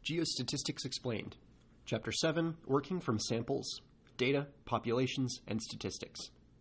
Geostatistics Explained, Chapter 7, Working from Samples, Data, Populations, and Statistics.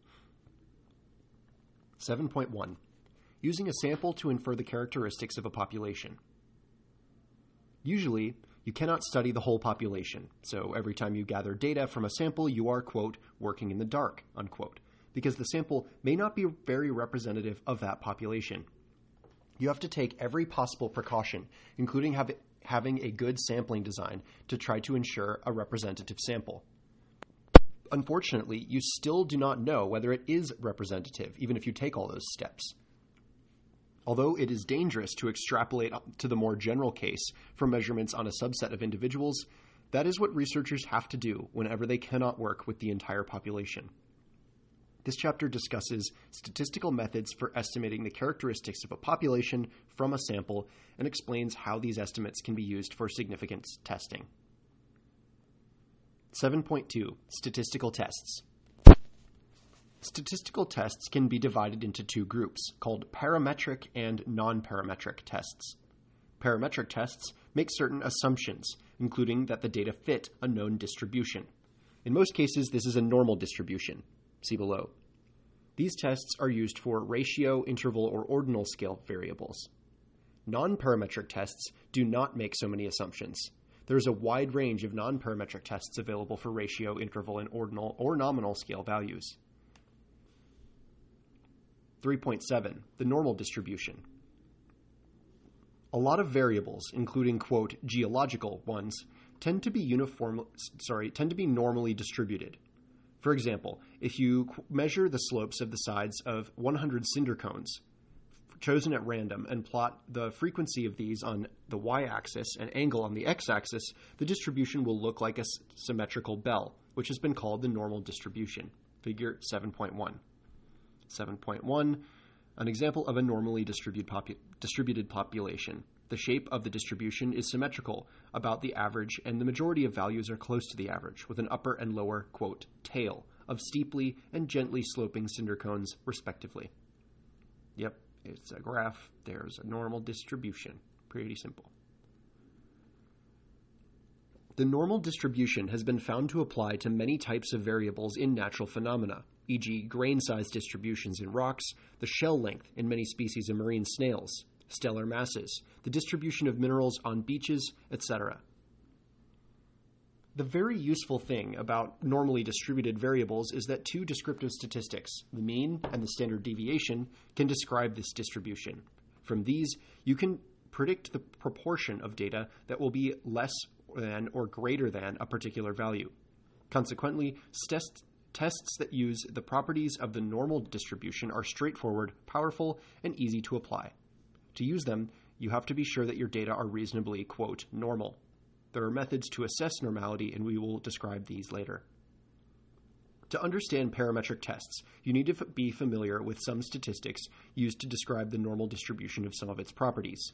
7.1. Using a sample to infer the characteristics of a population. Usually, you cannot study the whole population, so every time you gather data from a sample, you are, quote, working in the dark, unquote, because the sample may not be very representative of that population. You have to take every possible precaution, including having a good sampling design, to try to ensure a representative sample. Unfortunately, you still do not know whether it is representative, even if you take all those steps. Although it is dangerous to extrapolate to the more general case from measurements on a subset of individuals, that is what researchers have to do whenever they cannot work with the entire population. This chapter discusses statistical methods for estimating the characteristics of a population from a sample and explains how these estimates can be used for significance testing. 7.2. Statistical tests. Statistical tests can be divided into two groups, called parametric and non-parametric tests. Parametric tests make certain assumptions, including that the data fit a known distribution. In most cases, this is a normal distribution. See below. These tests are used for ratio, interval, or ordinal scale variables. Non-parametric tests do not make so many assumptions. There is a wide range of non-parametric tests available for ratio, interval, and ordinal or nominal scale values. 3.7. The normal distribution. A lot of variables, including, quote, geological ones, tend to be normally distributed. For example, if you measure the slopes of the sides of 100 cinder cones chosen at random and plot the frequency of these on the y-axis and angle on the x-axis, the distribution will look like a symmetrical bell, which has been called the normal distribution. Figure 7.1. 7.1, an example of a normally distributed population. The shape of the distribution is symmetrical about the average, and the majority of values are close to the average, with an upper and lower, quote, tail of steeply and gently sloping cinder cones, respectively. Yep, it's a graph. There's a normal distribution. Pretty simple. The normal distribution has been found to apply to many types of variables in natural phenomena, e.g. grain size distributions in rocks, the shell length in many species of marine snails, stellar masses, the distribution of minerals on beaches, etc. The very useful thing about normally distributed variables is that two descriptive statistics, the mean and the standard deviation, can describe this distribution. From these, you can predict the proportion of data that will be less than or greater than a particular value. Consequently, tests that use the properties of the normal distribution are straightforward, powerful, and easy to apply. To use them, you have to be sure that your data are reasonably, quote, normal. There are methods to assess normality, and we will describe these later. To understand parametric tests, you need to be familiar with some statistics used to describe the normal distribution of some of its properties.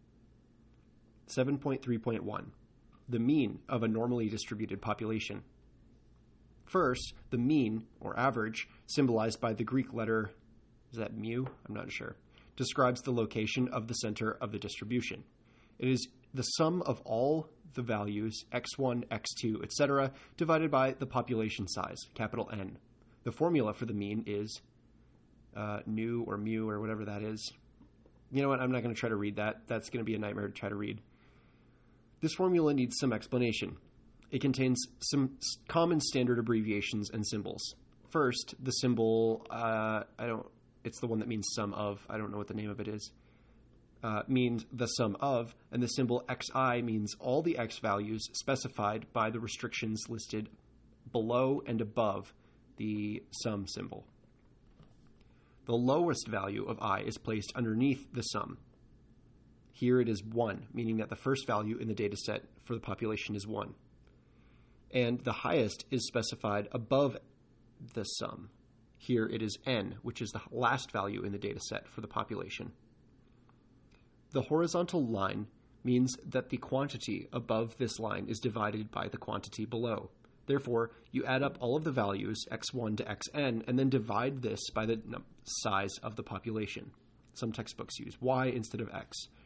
7.3.1. The mean of a normally distributed population. First, the mean, or average, symbolized by the Greek letter, is that mu? I'm not sure, describes the location of the center of the distribution. It is the sum of all the values, x1, x2, etc., divided by the population size, capital N. The formula for the mean is nu or mu or whatever that is. You know what? I'm not going to try to read that. That's going to be a nightmare to try to read. This formula needs some explanation. It contains some common standard abbreviations and symbols. First, the symbol, it's the one that means sum of, I don't know what the name of it is, means the sum of, and the symbol xi means all the x values specified by the restrictions listed below and above the sum symbol. The lowest value of I is placed underneath the sum. Here it is 1, meaning that the first value in the data set for the population is 1. And the highest is specified above the sum. Here it is n, which is the last value in the data set for the population. The horizontal line means that the quantity above this line is divided by the quantity below. Therefore, you add up all of the values, x1 to xn, and then divide this by the size of the population. Some textbooks use y instead of x.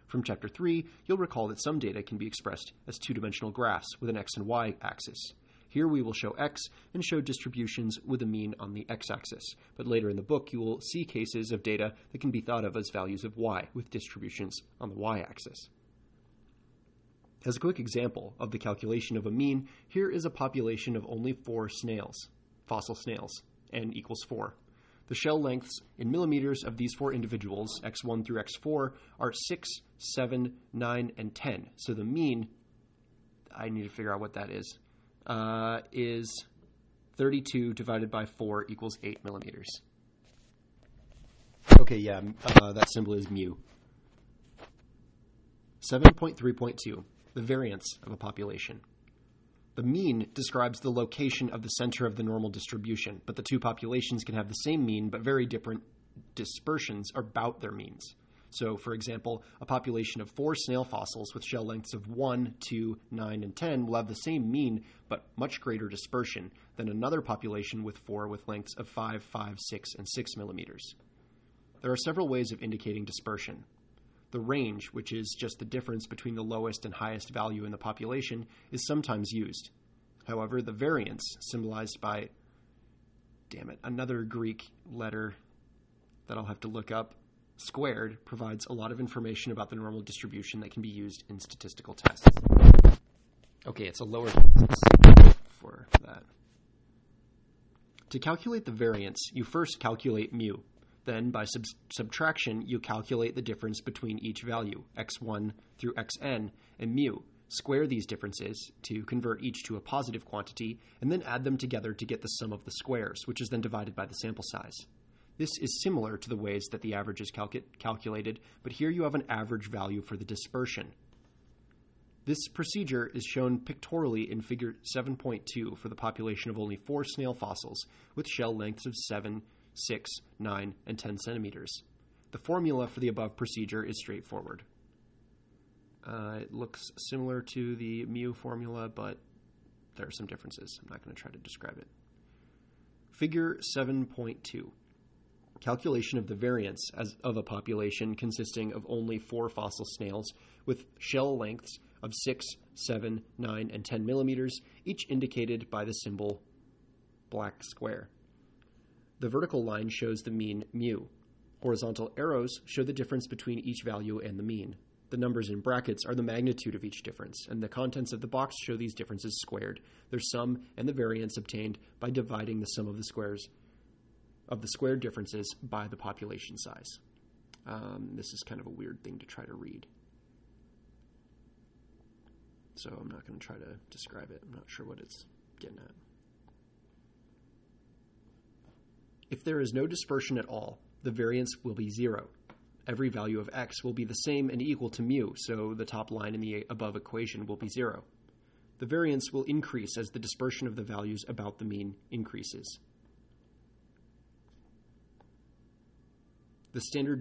From Chapter 3, you'll recall that some data can be expressed as two-dimensional graphs with an x and y axis. Here we will show x and show distributions with a mean on the x-axis, but later in the book you will see cases of data that can be thought of as values of y with distributions on the y-axis. As a quick example of the calculation of a mean, here is a population of only 4 snails, fossil snails, n equals 4. The shell lengths in millimeters of these 4 individuals, x1 through x4, are 6, 7, 9, and 10. So the mean, I need to figure out what that is 32 divided by 4 equals 8 millimeters. Okay, yeah, that symbol is mu. 7.3.2, the variance of a population. The mean describes the location of the center of the normal distribution, but the two populations can have the same mean but very different dispersions about their means. So, for example, a population of 4 snail fossils with shell lengths of 1, 2, 9, and 10 will have the same mean but much greater dispersion than another population with 4 with lengths of 5, 5, 6, and 6 millimeters. There are several ways of indicating dispersion. The range, which is just the difference between the lowest and highest value in the population, is sometimes used. However, the variance, symbolized by, another Greek letter that I'll have to look up, squared, provides a lot of information about the normal distribution that can be used in statistical tests. Okay, it's a lower for that. To calculate the variance, you first calculate mu. Then, by subtraction, you calculate the difference between each value, x1 through xn, and mu. Square these differences to convert each to a positive quantity, and then add them together to get the sum of the squares, which is then divided by the sample size. This is similar to the ways that the average is calculated, but here you have an average value for the dispersion. This procedure is shown pictorially in figure 7.2 for the population of only 4 snail fossils with shell lengths of 7, 6, 9, and 10 centimeters. The formula for the above procedure is straightforward. It looks similar to the mu formula, but there are some differences. I'm not going to try to describe it. Figure 7.2. Calculation of the variance of a population consisting of only 4 fossil snails with shell lengths of 6, 7, 9, and 10 millimeters, each indicated by the symbol black square. The vertical line shows the mean mu. Horizontal arrows show the difference between each value and the mean. The numbers in brackets are the magnitude of each difference, and the contents of the box show these differences squared, their sum and the variance obtained by dividing the sum of the squares of the squared differences by the population size. This is kind of a weird thing to try to read, so I'm not going to try to describe it. I'm not sure what it's getting at. If there is no dispersion at all, the variance will be 0. Every value of x will be the same and equal to mu, so the top line in the above equation will be 0. The variance will increase as the dispersion of the values about the mean increases. The standard,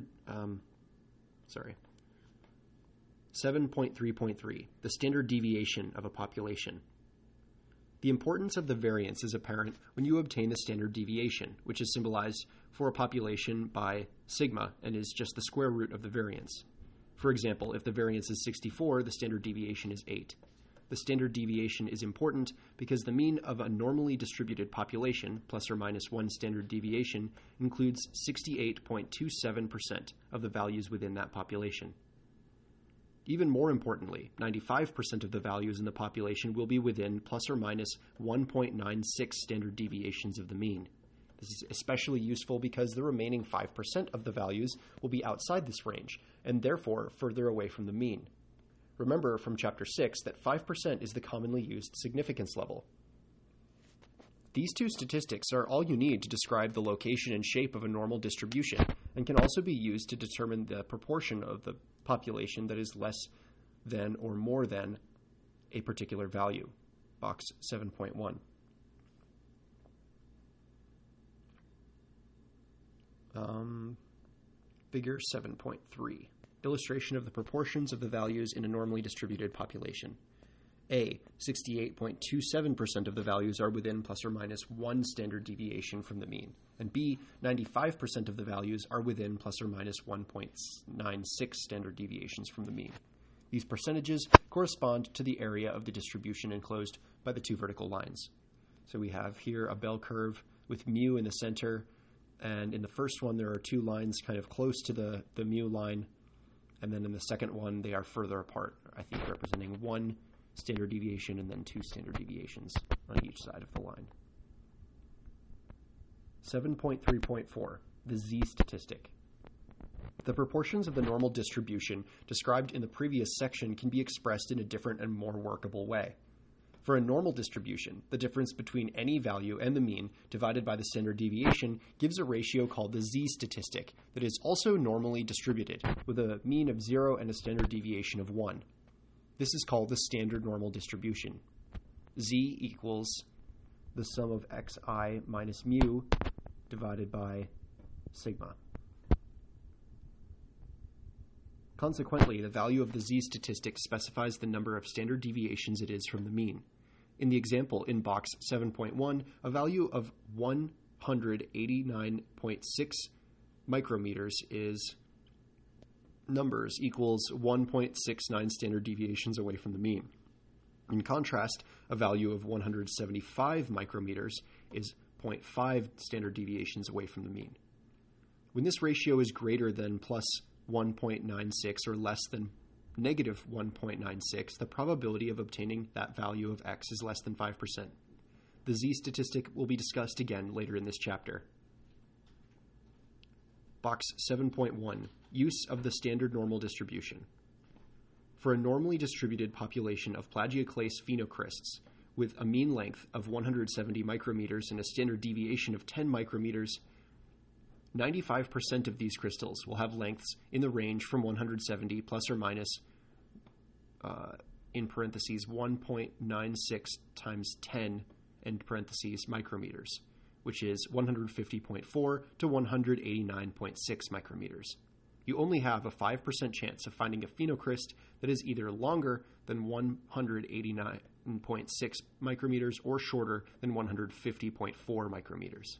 7.3.3, the standard deviation of a population. The importance of the variance is apparent when you obtain the standard deviation, which is symbolized for a population by sigma and is just the square root of the variance. For example, if the variance is 64, the standard deviation is 8. The standard deviation is important because the mean of a normally distributed population, plus or minus 1 standard deviation, includes 68.27% of the values within that population. Even more importantly, 95% of the values in the population will be within plus or minus 1.96 standard deviations of the mean. This is especially useful because the remaining 5% of the values will be outside this range, and therefore further away from the mean. Remember from Chapter 6 that 5% is the commonly used significance level. These two statistics are all you need to describe the location and shape of a normal distribution, and can also be used to determine the proportion of the population that is less than or more than a particular value. Box 7.1. Figure 7.3. Illustration of the proportions of the values in a normally distributed population. A, 68.27% of the values are within plus or minus 1 standard deviation from the mean, and B, 95% of the values are within plus or minus 1.96 standard deviations from the mean. These percentages correspond to the area of the distribution enclosed by the two vertical lines. So we have here a bell curve with mu in the center, and in the first one there are two lines kind of close to the mu line, and then in the second one they are further apart, I think representing 1 standard deviation and then 2 standard deviations on each side of the line. 7.3.4, the Z statistic. The proportions of the normal distribution described in the previous section can be expressed in a different and more workable way. For a normal distribution, the difference between any value and the mean divided by the standard deviation gives a ratio called the Z statistic that is also normally distributed, with a mean of 0 and a standard deviation of 1. This is called the standard normal distribution. Z equals the sum of xi minus mu divided by sigma. Consequently, the value of the Z statistic specifies the number of standard deviations it is from the mean. In the example in box 7.1, a value of 189.6 micrometers is numbers equals 1.69 standard deviations away from the mean. In contrast, a value of 175 micrometers is 0.5 standard deviations away from the mean. When this ratio is greater than plus 1.96 or less than negative 1.96, the probability of obtaining that value of x is less than 5%. The Z statistic will be discussed again later in this chapter. Box 7.1, use of the standard normal distribution. For a normally distributed population of plagioclase phenocrysts with a mean length of 170 micrometers and a standard deviation of 10 micrometers, 95% of these crystals will have lengths in the range from 170 plus or minus, in parentheses, 1.96 times 10, end parentheses, micrometers, which is 150.4 to 189.6 micrometers. You only have a 5% chance of finding a phenocryst that is either longer than 189.6 micrometers or shorter than 150.4 micrometers.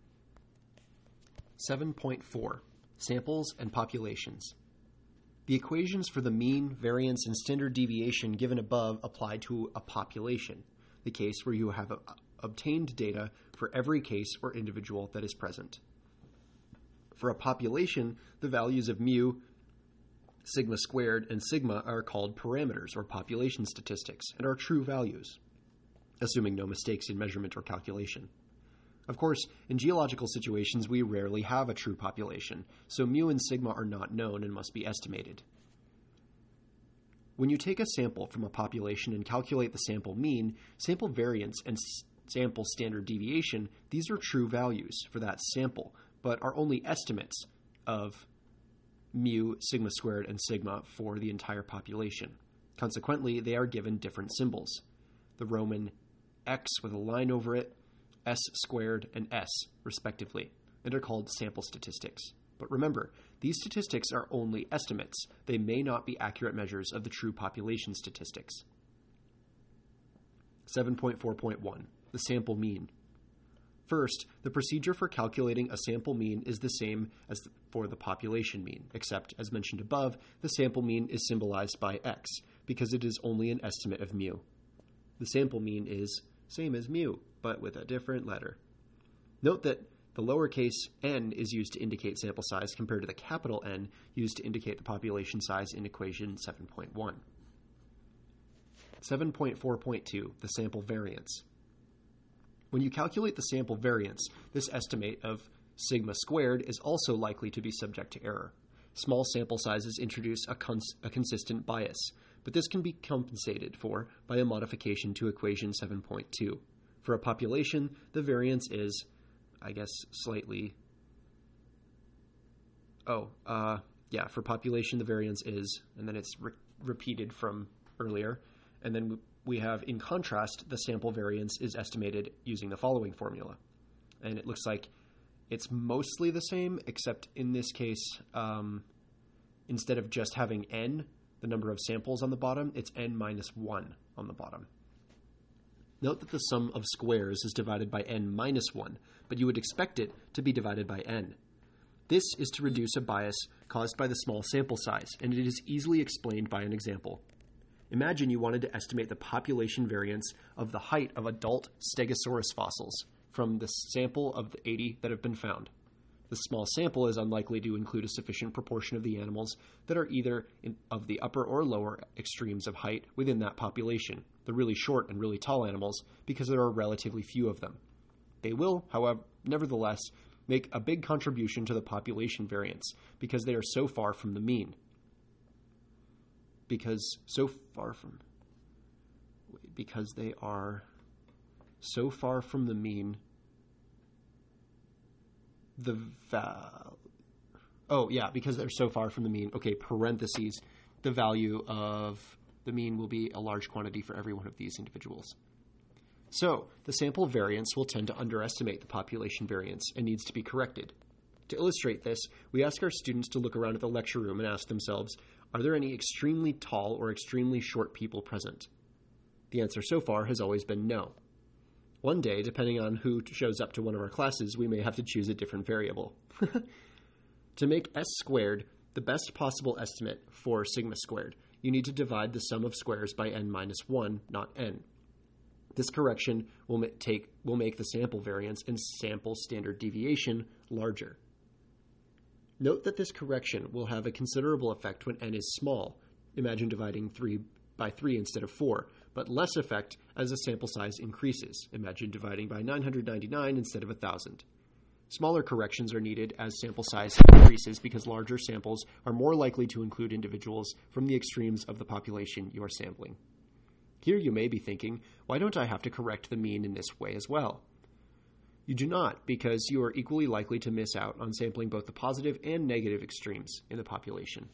7.4, samples and populations. The equations for the mean, variance, and standard deviation given above apply to a population, the case where you have obtained data for every case or individual that is present. For a population, the values of mu, sigma squared, and sigma are called parameters or population statistics and are true values, assuming no mistakes in measurement or calculation. Of course, in geological situations, we rarely have a true population, so mu and sigma are not known and must be estimated. When you take a sample from a population and calculate the sample mean, sample variance, and sample standard deviation, these are true values for that sample, but are only estimates of mu, sigma squared, and sigma for the entire population. Consequently, they are given different symbols. The Roman X with a line over it, S squared, and S, respectively, and are called sample statistics. But remember, these statistics are only estimates. They may not be accurate measures of the true population statistics. 7.4.1, the sample mean. First, the procedure for calculating a sample mean is the same as for the population mean, except, as mentioned above, the sample mean is symbolized by X, because it is only an estimate of mu. The sample mean is same as mu, but with a different letter. Note that the lowercase n is used to indicate sample size compared to the capital N used to indicate the population size in equation 7.1. 7.4.2, the sample variance. When you calculate the sample variance, this estimate of sigma squared is also likely to be subject to error. Small sample sizes introduce a consistent bias, but this can be compensated for by a modification to equation 7.2. For a population, the variance is, for population, the variance is, and then it's repeated from earlier, and then we have, in contrast, the sample variance is estimated using the following formula. And it looks like it's mostly the same, except in this case, instead of just having n, the number of samples on the bottom, it's n minus 1 on the bottom. Note that the sum of squares is divided by n minus 1, but you would expect it to be divided by n. This is to reduce a bias caused by the small sample size, and it is easily explained by an example. Imagine you wanted to estimate the population variance of the height of adult Stegosaurus fossils from the sample of the 80 that have been found. The small sample is unlikely to include a sufficient proportion of the animals that are either of the upper or lower extremes of height within that population, the really short and really tall animals, because there are relatively few of them. They will, however, nevertheless, make a big contribution to the population variance because they are so far from the mean. Because they are so far from the mean, because they're so far from the mean, parentheses, the value of the mean will be a large quantity for every one of these individuals. So, the sample variance will tend to underestimate the population variance and needs to be corrected. To illustrate this, we ask our students to look around at the lecture room and ask themselves, are there any extremely tall or extremely short people present? The answer so far has always been no. One day, depending on who shows up to one of our classes, we may have to choose a different variable. To make s squared the best possible estimate for sigma squared, you need to divide the sum of squares by n minus 1, not n. This correction will make the sample variance and sample standard deviation larger. Note that this correction will have a considerable effect when n is small. Imagine dividing 3 by 3 instead of 4, but less effect as the sample size increases. Imagine dividing by 999 instead of 1,000. Smaller corrections are needed as sample size increases because larger samples are more likely to include individuals from the extremes of the population you are sampling. Here you may be thinking, why don't I have to correct the mean in this way as well? You do not, because you are equally likely to miss out on sampling both the positive and negative extremes in the population.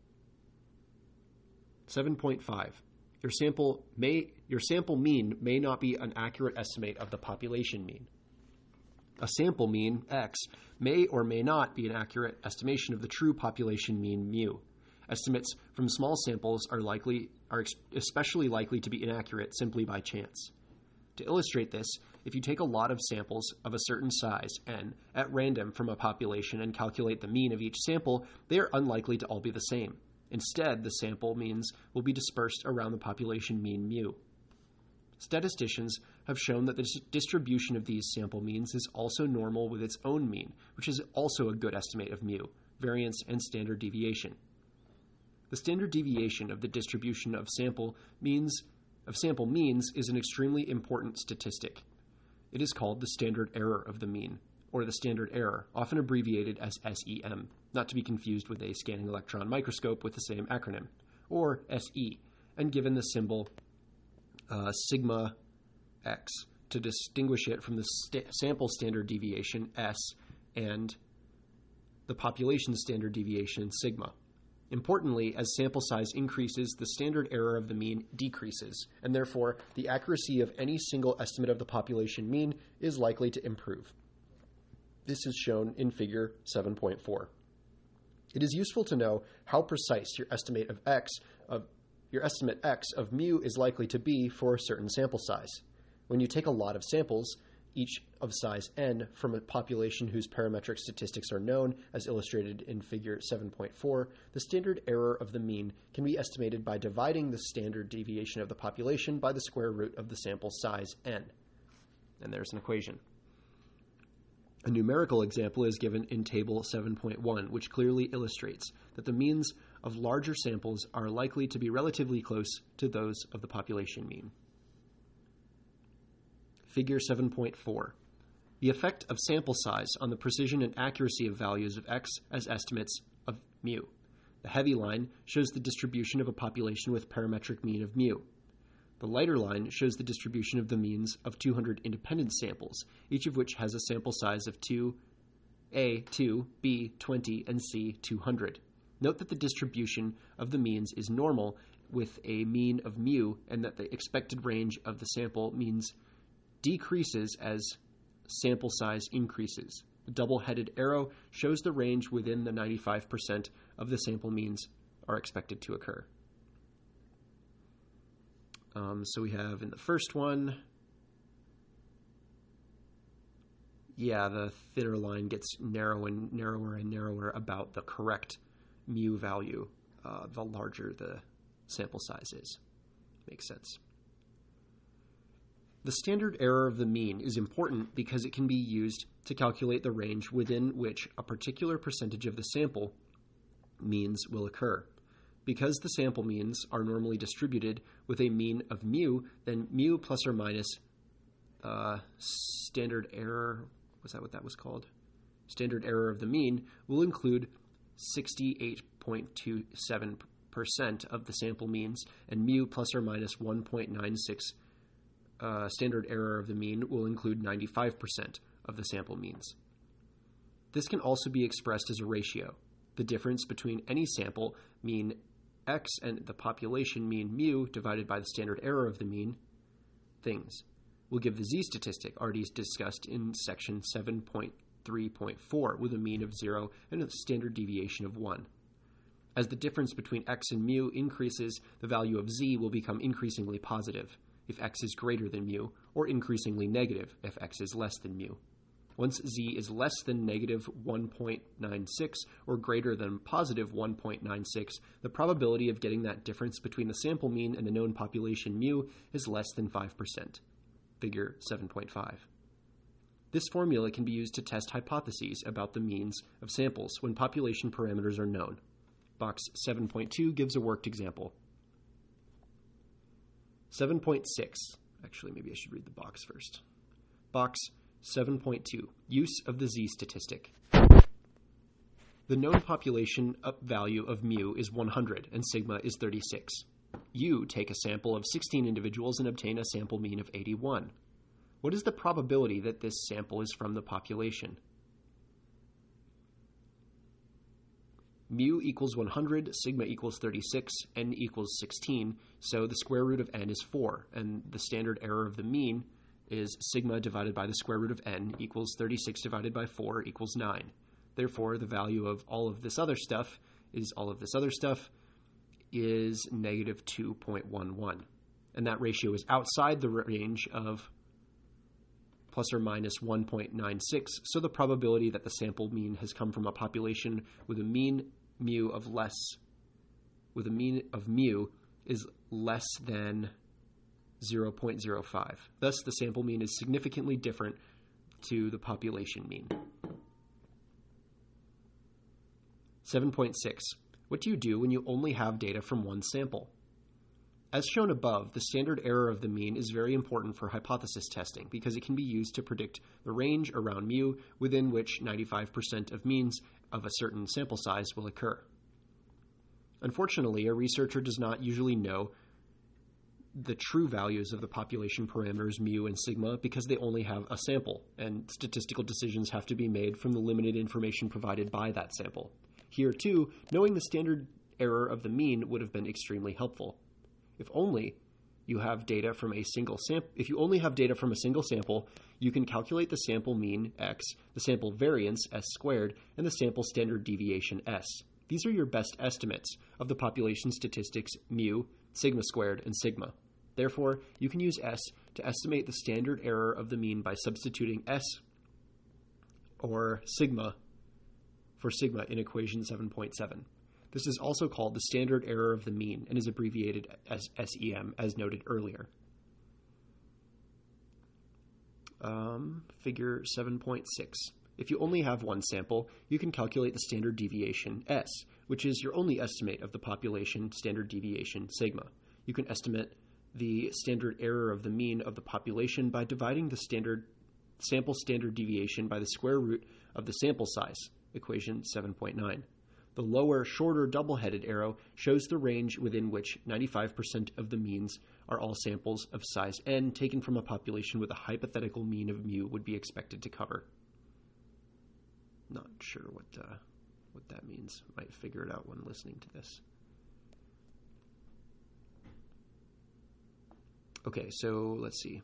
7.5. Your sample mean may not be an accurate estimate of the population mean. A sample mean, x, may or may not be an accurate estimation of the true population mean, mu. Estimates from small samples are especially likely to be inaccurate simply by chance. To illustrate this, if you take a lot of samples of a certain size, n, at random from a population and calculate the mean of each sample, they are unlikely to all be the same. Instead, the sample means will be dispersed around the population mean, mu. Statisticians have shown that the distribution of these sample means is also normal with its own mean, which is also a good estimate of mu, variance, and standard deviation. The standard deviation of the distribution of sample means is an extremely important statistic. It is called the standard error of the mean, or the standard error, often abbreviated as SEM, not to be confused with a scanning electron microscope with the same acronym, or SE, and given the symbol sigma x to distinguish it from the sample standard deviation S and the population standard deviation sigma. Importantly, as sample size increases, the standard error of the mean decreases, and therefore the accuracy of any single estimate of the population mean is likely to improve. This is shown in figure 7.4. It is useful to know how precise your estimate x of mu is likely to be for a certain sample size. When you take a lot of samples, each of size n, from a population whose parametric statistics are known, as illustrated in figure 7.4, the standard error of the mean can be estimated by dividing the standard deviation of the population by the square root of the sample size n. And there's an equation. A numerical example is given in table 7.1, which clearly illustrates that the means of larger samples are likely to be relatively close to those of the population mean. Figure 7.4. The effect of sample size on the precision and accuracy of values of x as estimates of mu. The heavy line shows the distribution of a population with parametric mean of mu. The lighter line shows the distribution of the means of 200 independent samples, each of which has a sample size of 2, 2, B, 20, and C, 200. Note that the distribution of the means is normal with a mean of mu, and that the expected range of the sample means decreases as sample size increases. The double-headed arrow shows the range within the 95% of the sample means are expected to occur. So we have in the first one, the thinner line gets narrower and narrower about the correct mu value, the larger the sample size is. Makes sense. The standard error of the mean is important because it can be used to calculate the range within which a particular percentage of the sample means will occur. Because the sample means are normally distributed with a mean of mu, then mu plus or minus standard error, was that what that was called? Standard error of the mean will include 68.27% of the sample means, and mu plus or minus 1.96 standard error of the mean will include 95% of the sample means. This can also be expressed as a ratio. The difference between any sample mean x and the population mean mu divided by the standard error of the mean things will give the z-statistic already discussed in section 7.3.4 with a mean of 0 and a standard deviation of 1. As the difference between x and mu increases, the value of z will become increasingly positive if x is greater than mu, or increasingly negative if x is less than mu. Once z is less than negative 1.96 or greater than positive 1.96, the probability of getting that difference between the sample mean and the known population mu is less than 5%. Figure 7.5. This formula can be used to test hypotheses about the means of samples when population parameters are known. Box 7.2 gives a worked example. 7.6. Actually, maybe I should read the box first. Box 7.2. Use of the z-statistic. The known population value of mu is 100 and sigma is 36. You take a sample of 16 individuals and obtain a sample mean of 81. What is the probability that this sample is from the population? Mu equals 100, sigma equals 36, n equals 16, so the square root of n is 4, and the standard error of the mean is sigma divided by the square root of n equals 36 divided by 4 equals 9. Therefore, the value of all of this other stuff is negative 2.11. And that ratio is outside the range of plus or minus 1.96, so the probability that the sample mean has come from a population with a mean mu is less than 0.05. Thus, the sample mean is significantly different to the population mean. 7.6. What do you do when you only have data from one sample? As shown above, the standard error of the mean is very important for hypothesis testing because it can be used to predict the range around mu within which 95% of means of a certain sample size will occur. Unfortunately, a researcher does not usually know the true values of the population parameters mu and sigma because they only have a sample, and statistical decisions have to be made from the limited information provided by that sample. Here, too, knowing the standard error of the mean would have been extremely helpful. If you only have data from a single sample, you can calculate the sample mean x, the sample variance s squared, and the sample standard deviation s. These are your best estimates of the population statistics mu, sigma squared, and sigma. Therefore, you can use s to estimate the standard error of the mean by substituting s or sigma for sigma in equation 7.7. This is also called the standard error of the mean and is abbreviated as SEM, as noted earlier. Figure 7.6. If you only have one sample, you can calculate the standard deviation S, which is your only estimate of the population standard deviation sigma. You can estimate the standard error of the mean of the population by dividing the sample standard deviation by the square root of the sample size, equation 7.9. The lower, shorter double-headed arrow shows the range within which 95% of the means are all samples of size n taken from a population with a hypothetical mean of mu would be expected to cover. Not sure what that means. Might figure it out when listening to this. Okay, so let's see.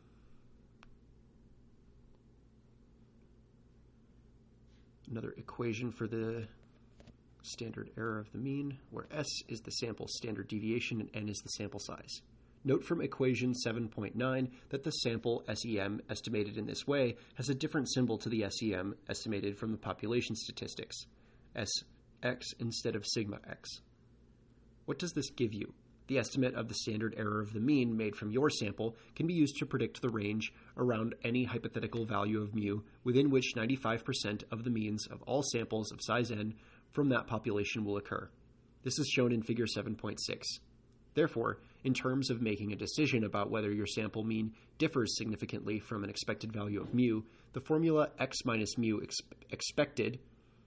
Another equation for the standard error of the mean, where S is the sample standard deviation and N is the sample size. Note from equation 7.9 that the sample SEM estimated in this way has a different symbol to the SEM estimated from the population statistics, SX instead of sigma x. What does this give you? The estimate of the standard error of the mean made from your sample can be used to predict the range around any hypothetical value of mu within which 95% of the means of all samples of size n from that population will occur. This is shown in figure 7.6. Therefore, in terms of making a decision about whether your sample mean differs significantly from an expected value of mu, the formula x minus mu expected,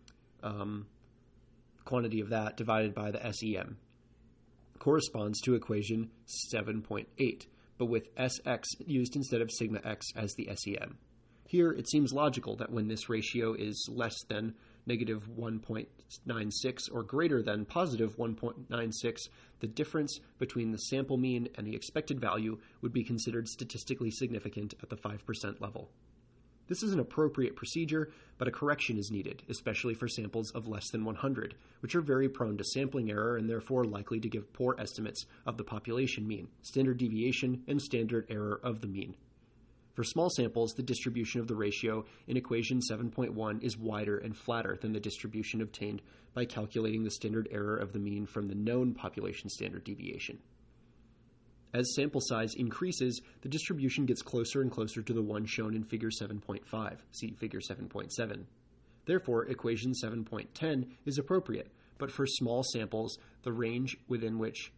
quantity of that divided by the SEM, corresponds to equation 7.8, but with Sx used instead of sigma x as the SEM. Here, it seems logical that when this ratio is less than negative 1.96 or greater than positive 1.96, the difference between the sample mean and the expected value would be considered statistically significant at the 5% level. This is an appropriate procedure, but a correction is needed, especially for samples of less than 100, which are very prone to sampling error and therefore likely to give poor estimates of the population mean, standard deviation, and standard error of the mean. For small samples, the distribution of the ratio in equation 7.1 is wider and flatter than the distribution obtained by calculating the standard error of the mean from the known population standard deviation. As sample size increases, the distribution gets closer and closer to the one shown in figure 7.5, see figure 7.7. Therefore, equation 7.10 is appropriate, but for small samples, the range within which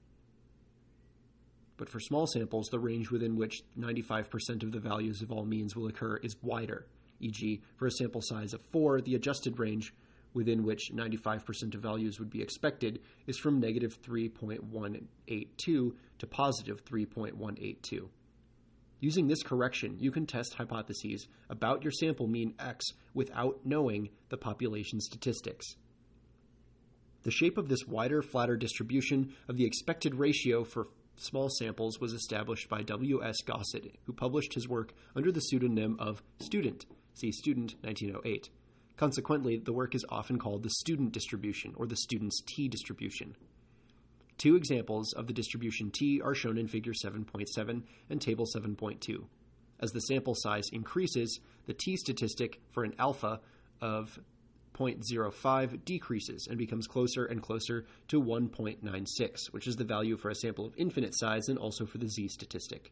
95% of the values of all means will occur is wider, e.g., for a sample size of 4, the adjusted range within which 95% of values would be expected is from negative 3.182 to positive 3.182. Using this correction, you can test hypotheses about your sample mean x without knowing the population statistics. The shape of this wider, flatter distribution of the expected ratio for small samples was established by W.S. Gossett, who published his work under the pseudonym of Student, see Student 1908. Consequently, the work is often called the student distribution or the student's t-distribution. Two examples of the distribution t are shown in figure 7.7 and table 7.2. As the sample size increases, the t statistic for an alpha of 0.05 decreases and becomes closer and closer to 1.96, which is the value for a sample of infinite size and also for the z statistic.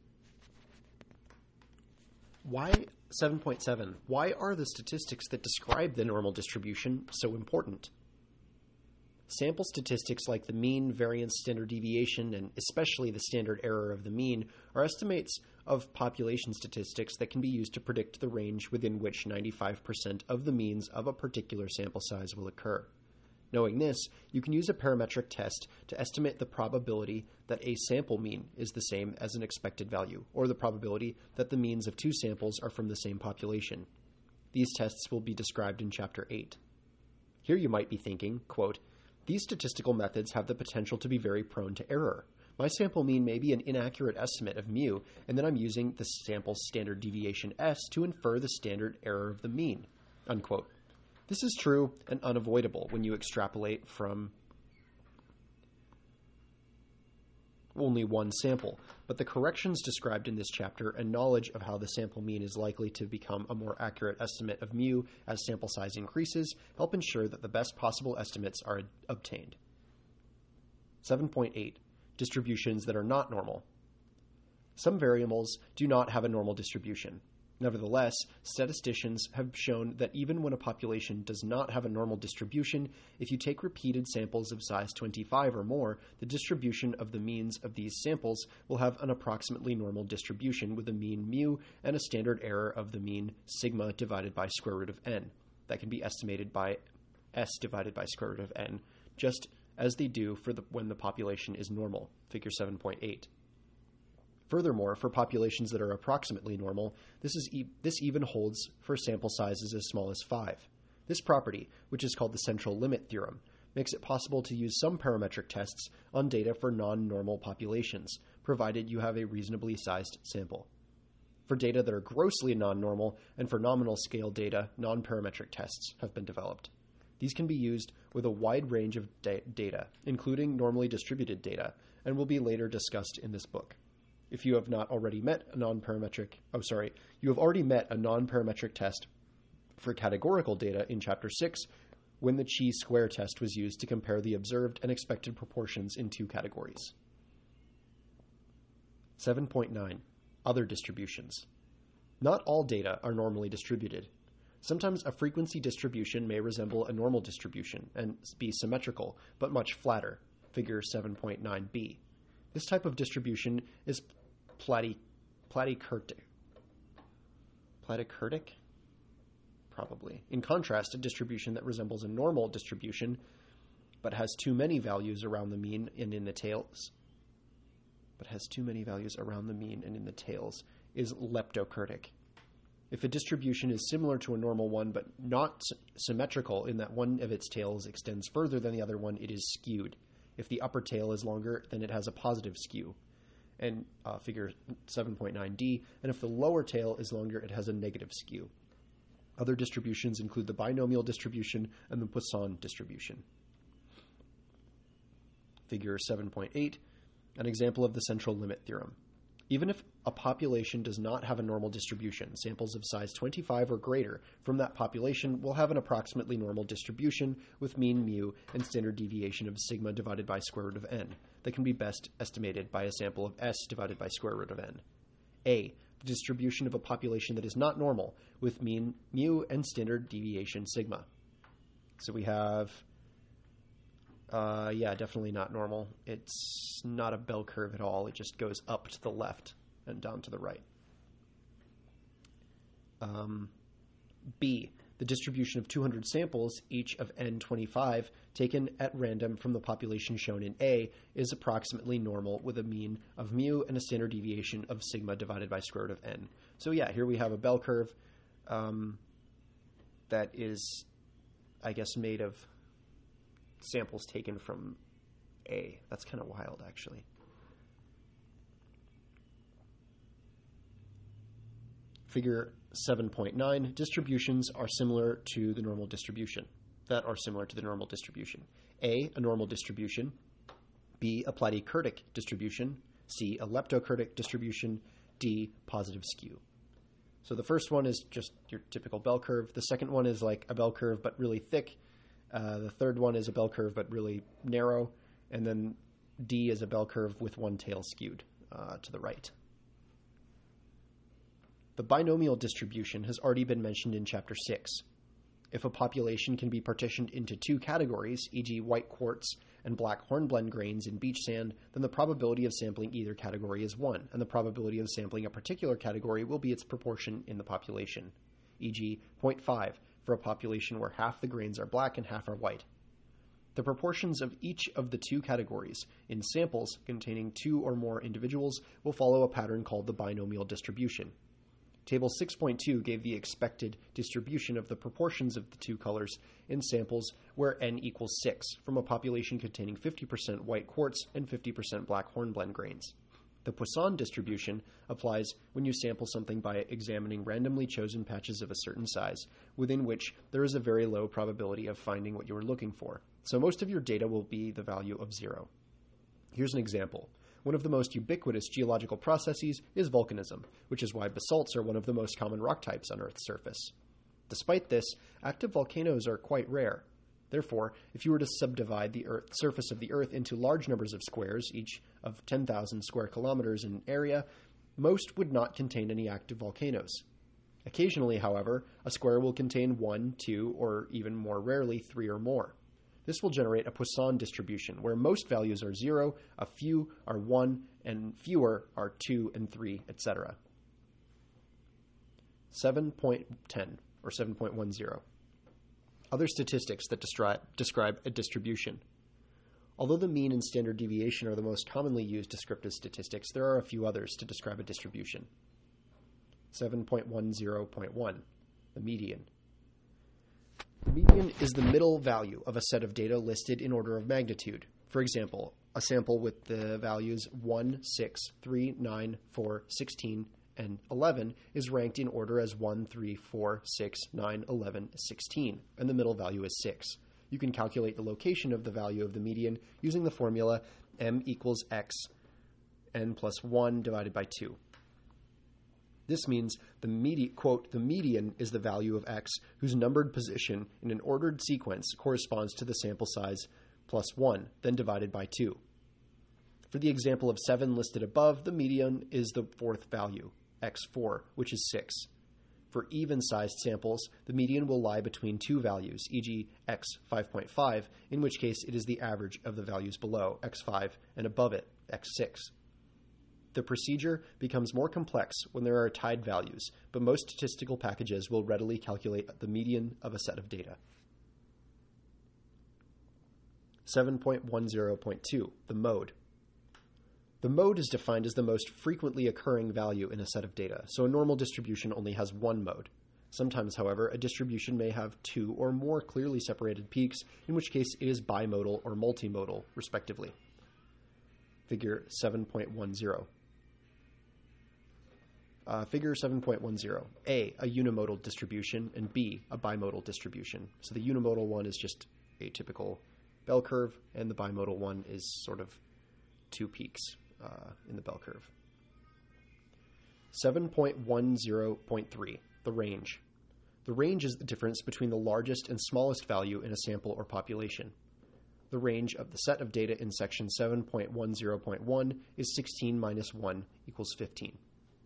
Why 7.7? Why are the statistics that describe the normal distribution so important? Sample statistics like the mean, variance, standard deviation, and especially the standard error of the mean are estimates of population statistics that can be used to predict the range within which 95% of the means of a particular sample size will occur. Knowing this, you can use a parametric test to estimate the probability that a sample mean is the same as an expected value, or the probability that the means of two samples are from the same population. These tests will be described in Chapter 8. Here you might be thinking, quote, "These statistical methods have the potential to be very prone to error. My sample mean may be an inaccurate estimate of mu, and then I'm using the sample's standard deviation s to infer the standard error of the mean," unquote. This is true and unavoidable when you extrapolate from only one sample, but the corrections described in this chapter and knowledge of how the sample mean is likely to become a more accurate estimate of mu as sample size increases help ensure that the best possible estimates are obtained. 7.8. Distributions that are not normal. Some variables do not have a normal distribution. Nevertheless, statisticians have shown that even when a population does not have a normal distribution, if you take repeated samples of size 25 or more, the distribution of the means of these samples will have an approximately normal distribution with a mean mu and a standard error of the mean sigma divided by square root of n. That can be estimated by s divided by square root of n, just as they do for when the population is normal, figure 7.8. Furthermore, for populations that are approximately normal, this even holds for sample sizes as small as 5. This property, which is called the central limit theorem, makes it possible to use some parametric tests on data for non-normal populations, provided you have a reasonably sized sample. For data that are grossly non-normal and for nominal scale data, non-parametric tests have been developed. These can be used with a wide range of data, including normally distributed data, and will be later discussed in this book. if you have not already met a you have already met a non-parametric test for categorical data in Chapter 6 when the chi-square test was used to compare the observed and expected proportions in two categories. 7.9. Other distributions. Not all data are normally distributed. Sometimes a frequency distribution may resemble a normal distribution and be symmetrical, but much flatter. Figure 7.9b. This type of distribution is platykurtic. Platykurtic? Probably. In contrast, a distribution that resembles a normal distribution but has too many values around the mean and in the tails is leptokurtic. If a distribution is similar to a normal one but not symmetrical in that one of its tails extends further than the other one, it is skewed. If the upper tail is longer, then it has a positive skew, and figure 7.9d, and if the lower tail is longer, it has a negative skew. Other distributions include the binomial distribution and the Poisson distribution. Figure 7.8, an example of the central limit theorem. Even if a population does not have a normal distribution, samples of size 25 or greater from that population will have an approximately normal distribution with mean mu and standard deviation of sigma divided by square root of n that can be best estimated by a sample of s divided by square root of n. A. The distribution of a population that is not normal with mean mu and standard deviation sigma. So we have definitely not normal. It's not a bell curve at all. It just goes up to the left and down to the right. B, the distribution of 200 samples, each of n25, taken at random from the population shown in A, is approximately normal with a mean of mu and a standard deviation of sigma divided by square root of n. So yeah, here we have a bell curve that is, I guess, made of samples taken from A. That's kind of wild, actually. Figure 7.9, distributions are similar to the normal distribution. A, a normal distribution. B, a platykurtic distribution. C, a leptokurtic distribution. D, positive skew. So the first one is just your typical bell curve. The second one is like a bell curve but really thick. The third one is a bell curve but really narrow. And then D is a bell curve with one tail skewed to the right. The binomial distribution has already been mentioned in Chapter 6. If a population can be partitioned into two categories, e.g. white quartz and black hornblende grains in beach sand, then the probability of sampling either category is 1, and the probability of sampling a particular category will be its proportion in the population, e.g. 0.5 for a population where half the grains are black and half are white. The proportions of each of the two categories in samples containing two or more individuals will follow a pattern called the binomial distribution. Table 6.2 gave the expected distribution of the proportions of the two colors in samples where n equals 6 from a population containing 50% white quartz and 50% black hornblende grains. The Poisson distribution applies when you sample something by examining randomly chosen patches of a certain size, within which there is a very low probability of finding what you are looking for. So most of your data will be the value of 0. Here's an example. One of the most ubiquitous geological processes is volcanism, which is why basalts are one of the most common rock types on Earth's surface. Despite this, active volcanoes are quite rare. Therefore, if you were to subdivide the surface of the Earth into large numbers of squares, each of 10,000 square kilometers in area, most would not contain any active volcanoes. Occasionally, however, a square will contain 1, 2, or even more rarely, 3 or more. This will generate a Poisson distribution, where most values are 0, a few are 1, and fewer are 2 and 3, etc. 7.10, or 7.10. Other statistics that describe a distribution. Although the mean and standard deviation are the most commonly used descriptive statistics, there are a few others to describe a distribution. 7.10.1, the median. The median is the middle value of a set of data listed in order of magnitude. For example, a sample with the values 1, 6, 3, 9, 4, 16, and 11 is ranked in order as 1, 3, 4, 6, 9, 11, 16, and the middle value is 6. You can calculate the location of the value of the median using the formula m equals x n plus 1 divided by 2. This means the median is the value of x whose numbered position in an ordered sequence corresponds to the sample size plus 1, then divided by 2. For the example of 7 listed above, the median is the fourth value, x4, which is 6. For even-sized samples, the median will lie between two values, e.g. x 5.5, in which case it is the average of the values below, x5, and above it, x6. The procedure becomes more complex when there are tied values, but most statistical packages will readily calculate the median of a set of data. 7.10.2, the mode. The mode is defined as the most frequently occurring value in a set of data, so a normal distribution only has one mode. Sometimes, however, a distribution may have two or more clearly separated peaks, in which case it is bimodal or multimodal, respectively. Figure 7.10. Figure 7.10. A unimodal distribution, and B, a bimodal distribution. So the unimodal one is just a typical bell curve, and the bimodal one is sort of two peaks in the bell curve. 7.10.3, the range. The range is the difference between the largest and smallest value in a sample or population. The range of the set of data in section 7.10.1 is 16 minus 1 equals 15.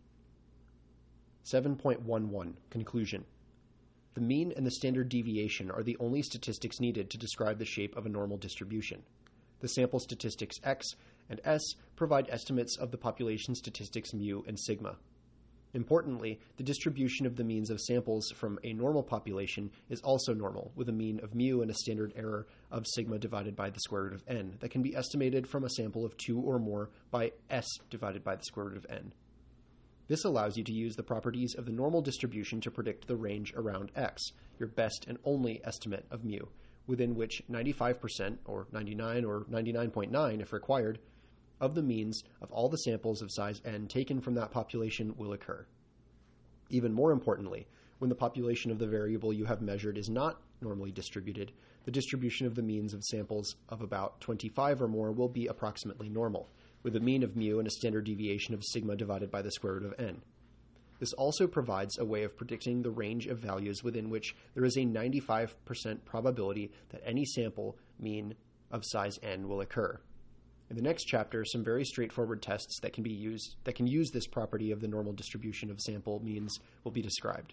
7.11, conclusion. The mean and the standard deviation are the only statistics needed to describe the shape of a normal distribution. The sample statistics x and s provide estimates of the population statistics mu and sigma. Importantly, the distribution of the means of samples from a normal population is also normal, with a mean of mu and a standard error of sigma divided by the square root of n that can be estimated from a sample of 2 or more by s divided by the square root of n. This allows you to use the properties of the normal distribution to predict the range around x, your best and only estimate of mu, within which 95%, or 99 or 99.9 if required, of the means of all the samples of size n taken from that population will occur. Even more importantly, when the population of the variable you have measured is not normally distributed, the distribution of the means of samples of about 25 or more will be approximately normal, with a mean of mu and a standard deviation of sigma divided by the square root of n. This also provides a way of predicting the range of values within which there is a 95% probability that any sample mean of size n will occur. In the next chapter, some very straightforward tests that can use this property of the normal distribution of sample means will be described.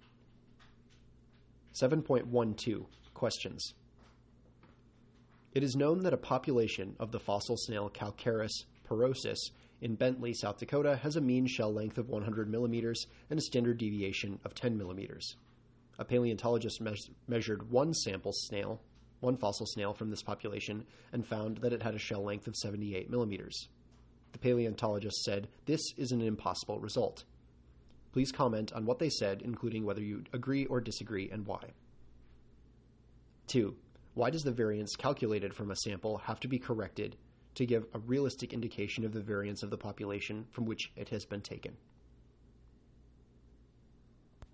7.12, questions. It is known that a population of the fossil snail Calcaris porosus in Bentley, South Dakota, has a mean shell length of 100 millimeters and a standard deviation of 10 millimeters. A paleontologist measured one fossil snail from this population and found that it had a shell length of 78 millimeters. The paleontologist said, "This is an impossible result." Please comment on what they said, including whether you agree or disagree and why. 2. Why does the variance calculated from a sample have to be corrected to give a realistic indication of the variance of the population from which it has been taken?